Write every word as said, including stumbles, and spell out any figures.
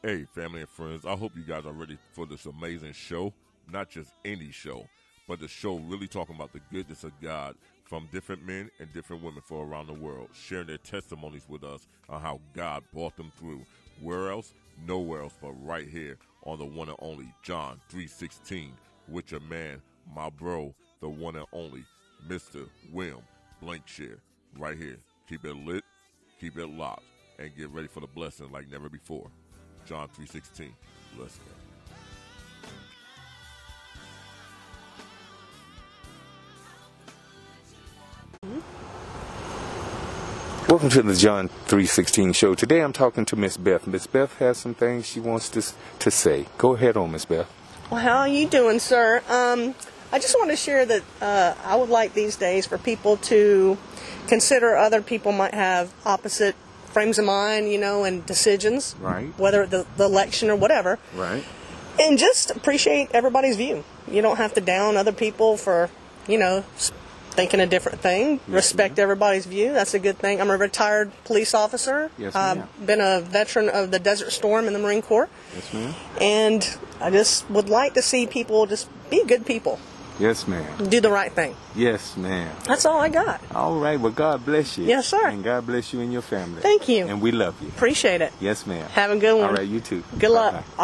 Hey, family and friends, I hope you guys are ready for this amazing show. Not just any show, but the show really talking about the goodness of God from different men and different women from around the world, sharing their testimonies with us on how God brought them through. Where else? Nowhere else but right here on the one and only John three sixteen with your man, my bro, the one and only Mister William Blankshire. Right here. Keep it lit, keep it locked, and get ready for the blessing like never before. John three sixteen. Let's go. Welcome to the John three sixteen show. Today I'm talking to Miss Beth. Miss Beth has some things she wants to to say. Go ahead on, Miss Beth. Well, how are you doing, sir? Um, I just want to share that uh, I would like these days for people to consider other people might have opposite frames of mind, you know, and decisions. Right. Whether the, the election or whatever. Right. And just appreciate everybody's view. You don't have to down other people for, you know, thinking a different thing. Yes, Respect ma'am. everybody's view. That's a good thing. I'm a retired police officer. Yes, I've ma'am. been a veteran of the Desert Storm in the Marine Corps. Yes, ma'am. And I just would like to see people just be good people. Yes, ma'am. Do the right thing. Yes, ma'am. That's all I got. All right. Well, God bless you. Yes, sir. And God bless you and your family. Thank you. And we love you. Appreciate it. Yes, ma'am. Have a good one. All right. You too. Good luck. Bye-bye.